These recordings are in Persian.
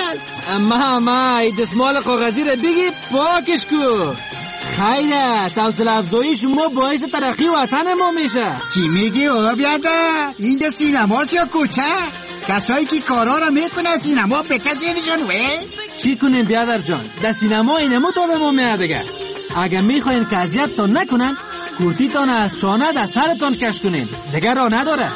اما این دستمال کاغذی رو بگی پاکش کو. خیلی است، حوصله افزایی شما باعث ترقی وطن ما میشه. چی میگی آقا بیادر؟ این ده سینماست یا کوچه؟ کسایی که کارا رو میکنه سینما به کسی نشون وی؟ چی کنیم بیادر جان؟ ده سینما اینمو تا به ما میاد دیگه. اگه میخواین که اذیتتان نکنن کورتیتان از شانه در سرتان کش کنین دیگه راه نداره.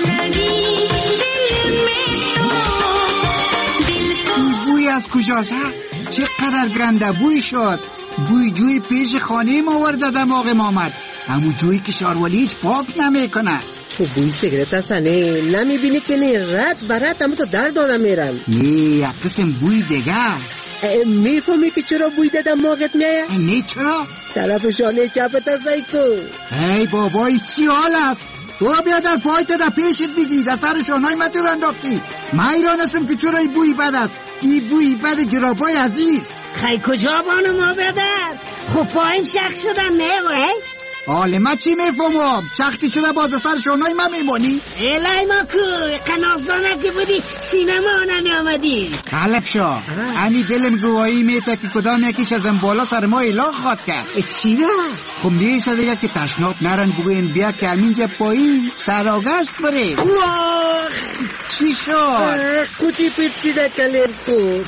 این بوی از کجاست؟ چقدر گنده بوی شد. بوی جوی پیش خانه ما ورده دماغ ما آمد. همون جوی که شارولی هیچ پاک نمیکنه. تو بوی سیگرت هستنه نمیبینی که نه رد برد همون تو در دارم میرم. نه قسم بوی دیگه است. میفهمی که چرا بوی ده دماغت میاد؟ نه چرا؟ طرف شانه چپت هست ایکو. ای بابای چی حال است؟ تو بیا در پایت در پیشت بگی در سر شانهای من چرا انداختی؟ من ایران هستم که چرا این بوی بد است. این بوی بد جرابای عزیز. خیلی کجا بانو ما بدر؟ خب پایم شخ شدن نه وی؟ حاله من چی میفهمم؟ شختی شده باز سر شانهای من میمونی؟ الهی ما کو قناصانه که بودی سینما نمی آمدی. حلف شا همی دلم گواهی میته که کدام یکیش از این بالا سر ما اعلان خواد کرد. چی را؟ خب میشه دیگه که تشناب نرن بگویم بیا که همینجا پایین سراغشت بره. چی شد؟ قوطی پیچیده کلیم خود.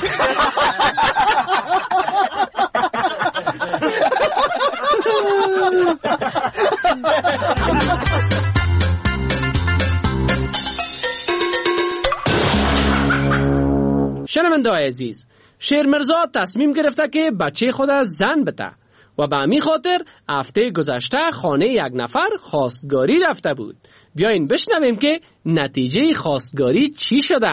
شنونده عزیز، شیرمرزا تصمیم گرفته که بچه خود زن بده و به همین خاطر هفته گذشته خانه یک نفر خواستگاری رفته بود. بیاین بشنویم که نتیجه خواستگاری چی شده.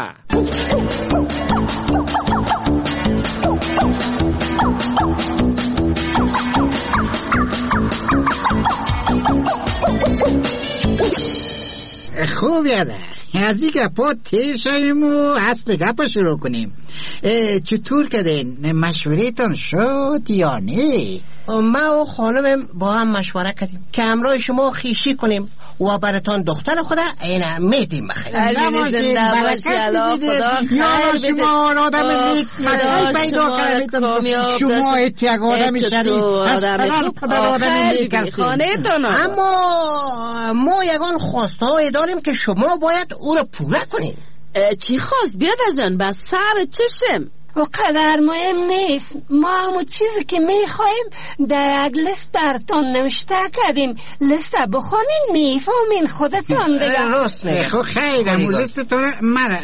خوب یاده از این گپا تیر شاییم و اصل گپا شروع کنیم. چطور کردین؟ مشورهتان شد یا نه؟ ما و خانم با هم مشوره کردیم که همراه شما خیشی کنیم و براتان دختر خود اینا میدیم بخیر. البته زنده باشی الله خدا خیر بده. شما آدم نیک پیدا کردید. شما اتیاگ آدم شریف از پدر آدم نیک هستید. اما ما یگان خواسته‌ای داریم که شما باید او را پوره کنید. چی خواست بیادر جان؟ بس سر چشم و قدر مهم نیست. ما همون چیزی که میخواییم در یک لیست براتون نوشته کردیم. لیست بخونین میفهمین خودتون دیگه. راست میگه. خب خیر همون لیستتون مرا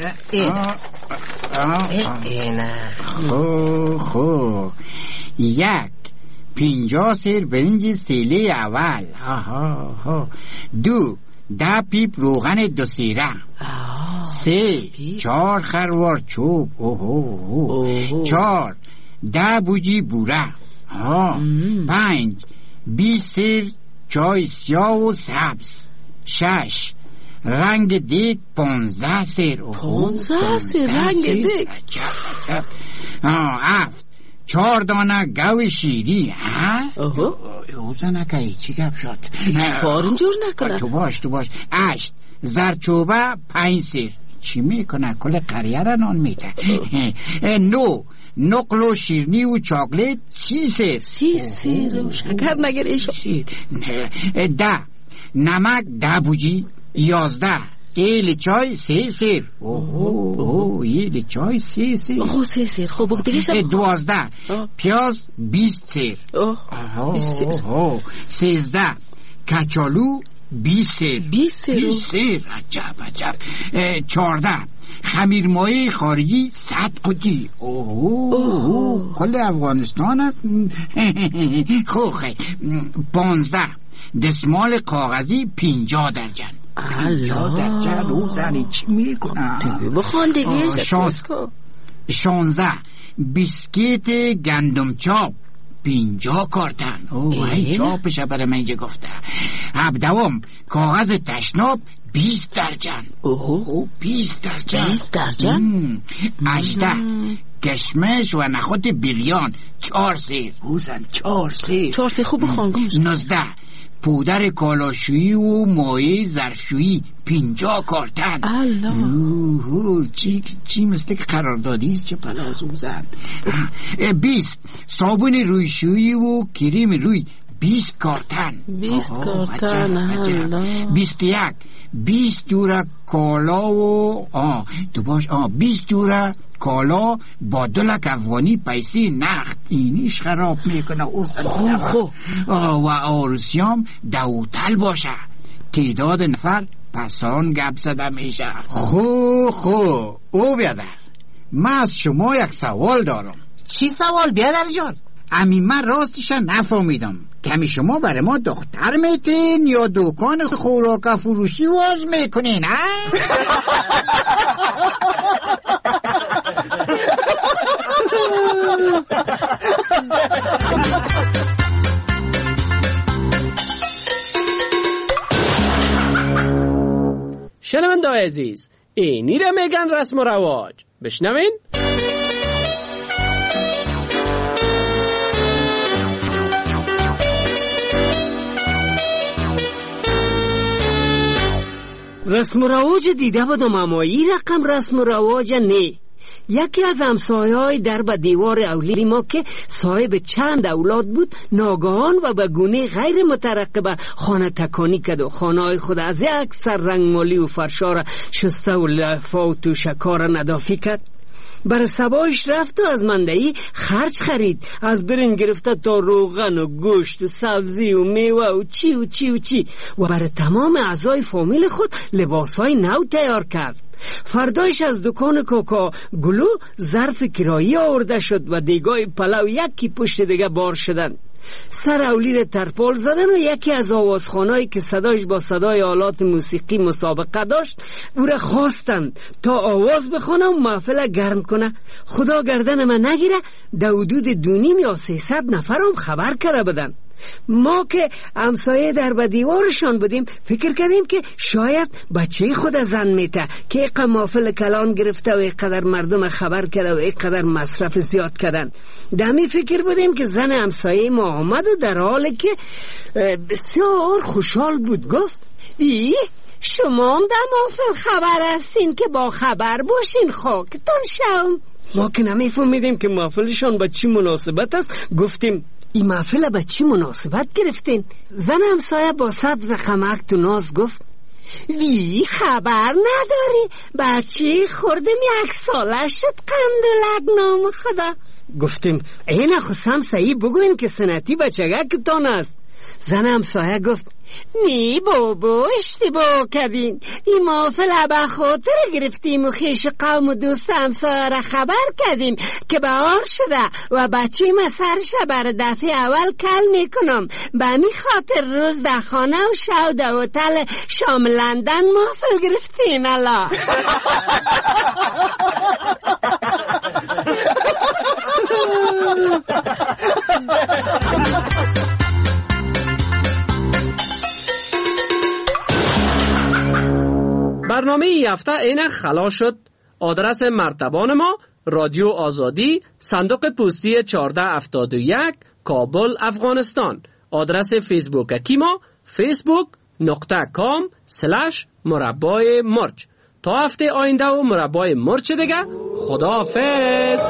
اینا خب 1 50 سیر برنج سیله اول. 2 10 پیپ روغن 2 سیره. 3 4 خروار چوب. 4 10 بوجی بوره. 5 20 سیر چای سیاه و سبز. 6 رنگ دیگ 15 سیر. 15 سیر رنگ دیگ. 7 4 دانه گوی شیری. اوزا نکایی چی گپ شد؟ فارن جور نکنه. تو باش 8 زرچوبه 5 سیر. چی میکنه؟ کل قریه را نان میده. 9 نقل و شیرنی و چاکلیت 30 سیر. 30 سیر و شکر نگره شد. 10 نمک 10 بوجی. 11 ایل چای 3 سیر. ایل چای 3 سیر. 3 سیر. خب دیگه شد. 12 پیاز 20 سیر. 13 کچالو 20 سیر. 20 سیر. عجب. 14 خمیر مایه خارجی 100 قطی. کل افغانستان هست. خوب 15 دستمال کاغذی 50 درجن. 50 درجن او زنی چی میکنه؟ بخوان دیگه. 16 بیسکیت گندم چاپ 50 کارتن. این چاپش برای من اینجا گفته. 17 کاغذ تشناب 20 درجن. 20 درجن. 18 کشمش و نخود بریان 4 سیر. 4 سیر. 4 سیر خوب بخوان. 19 پودر کالاشویی و مایع ظرفشویی 50 کارتن. الله، چی مثل که قراردادی است چه پلازو زن. 20 صابون رویشویی و کریم روی 20 کارتن. 20 کارتن. 21 20 جوره کالا و 20 جوره کالا با 2 لک افغانی پیسه نقد. اینیش خراب میکنه. و عروسیام دوتل باشه. تعداد نفر پسان گپ زده میشه. خو او بیادر، من از شما یک سوال دارم. چی سوال بیادر جان؟ من راستش نفهمیدم. کمی شما برای ما دختر میتین یا دکان خوراک فروشی واز میکنین؟ شنونده عزیز، اینی را میگن رسم و رواج. بشنوین. رسم و رواج دیده بودم، اما این رقم رسم و رواج نه. یکی از همسایه‌های در به دیوار اولی ما که صاحب چند اولاد بود، ناگهان و به گونه غیر مترقبه خانه تکانی کرد و خانه‌های خود از یک سر رنگمالی و فرشار شسته و لفاف و شکار ندافی کرد. بر سبایش رفت و از مندهی خرج خرید، از برنج گرفته تا روغن و گوشت و سبزی و میوه و چی و برای تمام اعضای فامیل خود لباسهای نو تیار کرد. فردایش از دکان کوکا گلو ظرف کرایی آورده شد و دیگای پلو یکی پشت دیگه بار شدن. سر اولی را ترپال زدن و یکی از آوازخوانایی که صداش با صدای آلات موسیقی مسابقه داشت او را خواستند تا آواز بخونه و محفل گرم کنه. خدا گردن من نگیره، در حدود 2.5 یا 300 نفر هم خبر کرده بدن. ما که همسایه در به دیوارشان بودیم فکر کردیم که شاید بچه خود زن میته که اینقدر محفل کلان گرفته و اینقدر مردم خبر کرده و اینقدر مصرف زیاد کردن. دمی فکر بودیم که زن همسایه ما آمد و در حالی که بسیار خوشحال بود گفت: ای شما هم در محفل خبر هستین که با خبر باشین، خاکتان شم. ما که نمیفهمیدیم که محفلشان با چی مناسبت است، گفتیم این محفل با چی مناسبت گرفتین؟ زن همسایه با صد رقمک تو ناز گفت: وی خبر نداری بچه خوردم 1 ساله شد قندولک نام خدا. گفتیم این خواستم سعی بگوین که سنتی بچگک تان است. زن همسایه گفت: نی بابا اشتباه کردین، این محفل به خاطر گرفتیم و خیش قوم و دوست همسایه را خبر کردیم که بهار شده و بچه ما سرش بر دفعه اول کل میکنم. به می خاطر روز در خانه و شو در هتل شام لندن محفل گرفتیم. الله برنامه این هفته اینک خلاص شد. آدرس مرتبان ما: رادیو آزادی، صندوق پستی 1471، کابل، افغانستان. آدرس فیسبوک ما: facebook.com/مربای مرچ. تا هفته آینده و مربای مرچ دیگه. خداحافظ.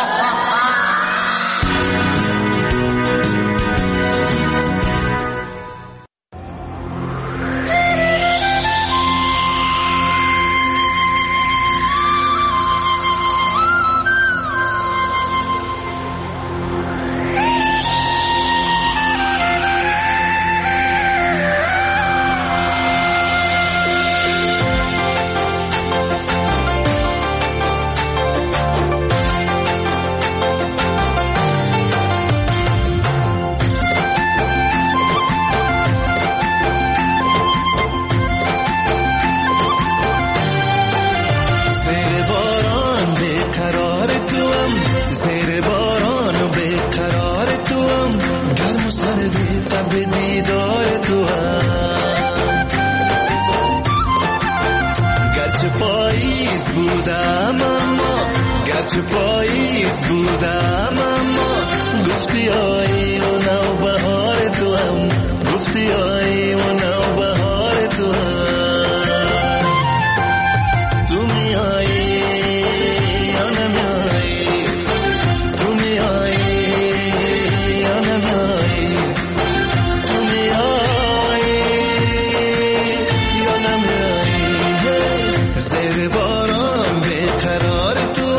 گرچه پاییز بودم اما گفتی آیین و نوبهار تو هم گفتی آی و نوبهار تو تو میایی یا نمیایی تو میایی یا نمیایی تو میایی یا نمیایی زیر باران بیقرار تو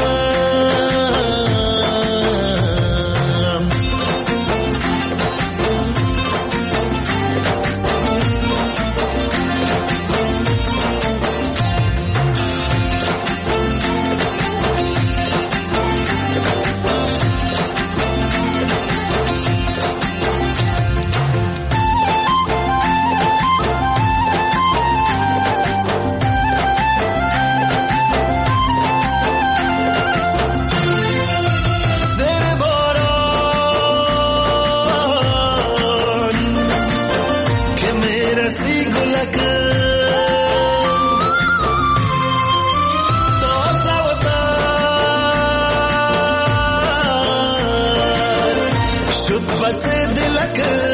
شد بس دلک